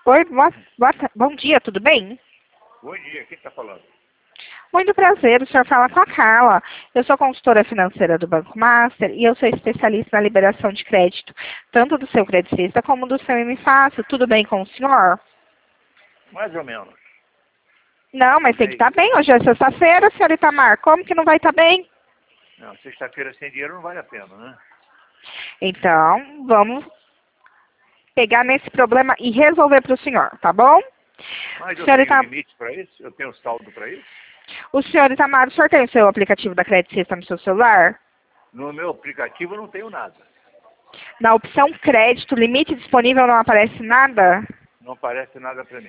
Oi, bom dia, tudo bem? Bom dia, quem está falando? Muito prazer, o senhor fala com a Carla. Eu sou consultora financeira do Banco Master e eu sou especialista na liberação de crédito, tanto do seu credicista como do seu MFácil. Tudo bem com o senhor? Mais ou menos. Não, mas tem que estar bem. Hoje é sexta-feira, senhor Itamar. Como que não vai estar bem? Não, sexta-feira sem dinheiro não vale a pena, né? Então, vamos pegar nesse problema e resolver para o senhor, tá bom? Mas eu Senhor tenho Itamar, limite para isso? Eu tenho saldo para isso? o senhor Itamar, o senhor tem o seu aplicativo da Credit System no seu celular? No meu aplicativo eu não tenho nada. Na opção crédito, limite disponível, não aparece nada? Não aparece nada para mim.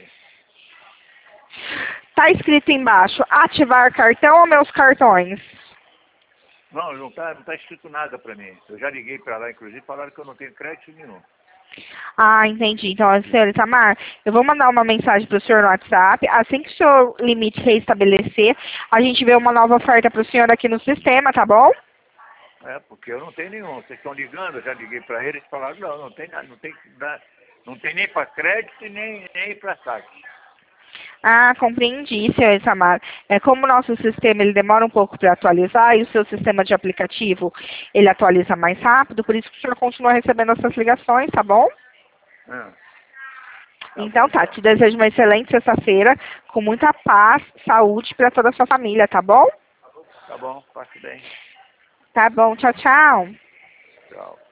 Está escrito embaixo, ativar cartão ou meus cartões? Não tá escrito nada para mim. Eu já liguei para lá, inclusive, falaram que eu não tenho crédito nenhum. Ah, entendi. Então, senhor Itamar, eu vou mandar uma mensagem para o senhor no WhatsApp. Assim que o seu limite reestabelecer, a gente vê uma nova oferta para o senhor aqui no sistema, tá bom? É, porque eu não tenho nenhum. Vocês estão ligando, eu já liguei para eles e falaram, não tem nada, não tem nem para crédito e nem para saque. Ah, compreendi, senhor Itamar. Como o nosso sistema ele demora um pouco para atualizar e o seu sistema de aplicativo ele atualiza mais rápido, por isso que o senhor continua recebendo essas ligações, tá bom? Tá Então bom, tá, te desejo uma excelente sexta-feira, com muita paz, saúde para toda a sua família, tá bom? Tá bom, passe bem. Tá bom, tchau, tchau. Tchau.